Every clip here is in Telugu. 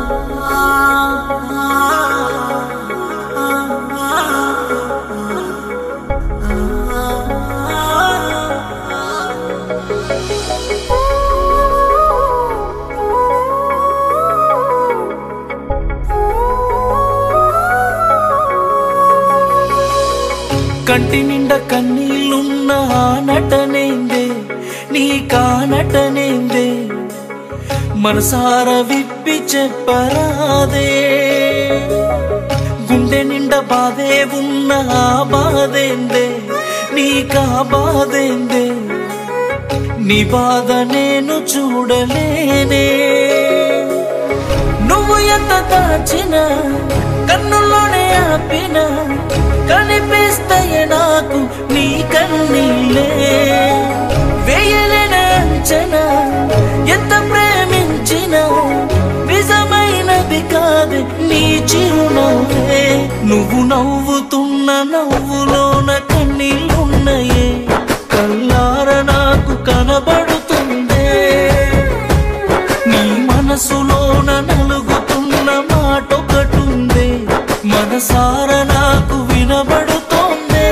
కంటి నిండా కన్నీళ్ళున్న నటనేందే నీ కానటనేందే మనసార విప్పి చెప్పరాదే గుండె నిండా బాధే ఉన్న బాధేందే నీకా బాధేందే నీ బాధ నేను చూడలేనే నువ్వు ఎంత దాచినా కన్నుల్లోనే ఆపినా కనిపిస్తాయి నాకు నీ కన్నీళ్ళే వేయలేని అంచనా ఎంత ప్రేమించినా నిజమైనది కాదు నీ చిరునవ్వే నువ్వు నవ్వుతున్న నవ్వులోన కన్నీళ్ళున్నాయే కళ్ళార నాకు కనబడుతుందే నీ మనసులోన నలుగుతున్న మాటొకటుందే మనసార నాకు వినబడుతోందే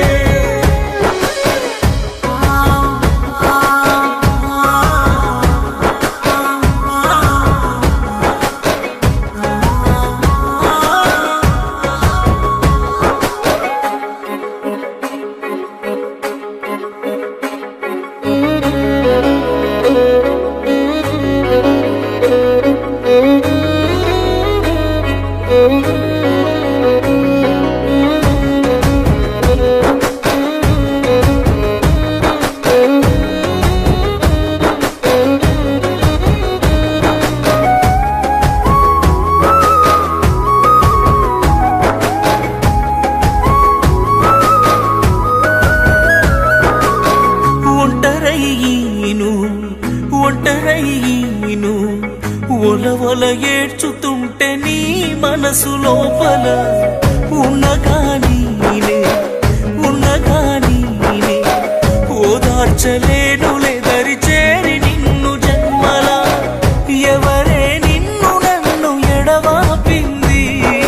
ఒంటరయ్యను ఒలవల ఏడ్చుతుంటే నీ మనసు లోపల ఉన్నగానే ఓదార్చలేనులే దరి చేరి నిన్ను జన్మల ఎవరే నిన్ను నన్ను ఎడవాపింది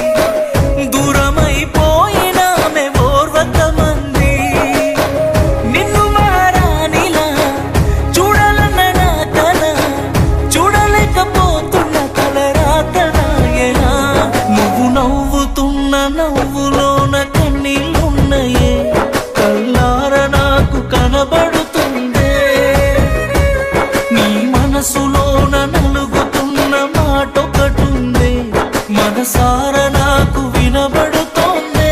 దూరమైపోయినామె ఓర్వకమంది నిన్ను మారానిలా చూడాలన్న నా కల చూడలేకపోతున్న తలరాతనాయనా నువ్వు నవ్వుతున్న నవ్వులోన కన్నీళ్ళున్నాయే కళ్ళార నాకు కనబడుతుందే నీ మనసులోన నలుగుతున్న మాటొకటుందే మనసార నాకు వినబడుతోందే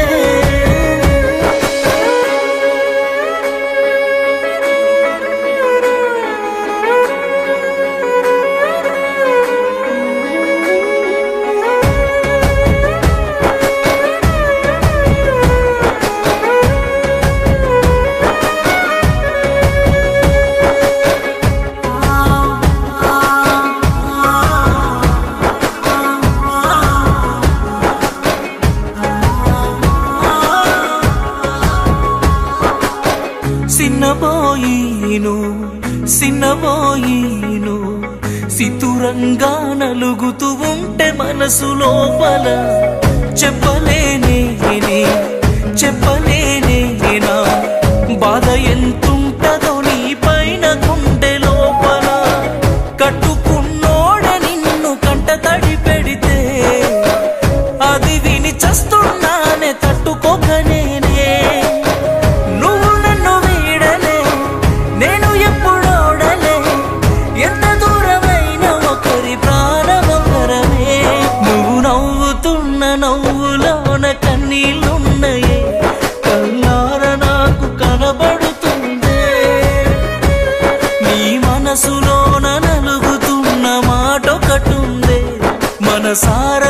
సిన్నబోయిను సితురంగా నలుగుతూ ఉంటే మనసు లోపల చెప్పలేనే నా బాధ ఎంతుంటదో నీ పైన గుండె లోపల కట్టుకున్నోడ నిన్ను కంట తడి పెడితే అది విని చస్తున్నానే తట్టుకోకనేనే నువ్వు నన్ను వీడలే నేను ఎప్పుడోడలే ఎంత దూరమైన ఒకరి ప్రాణమొకరమే నువ్వు నవ్వుతున్న నవ్వులోన కన్నీళ్ళున్నాయే కళ్ళార నాకు కనబడుతుందే నీ మనసులోన నలుగుతున్న మాటొకటుందే మనసార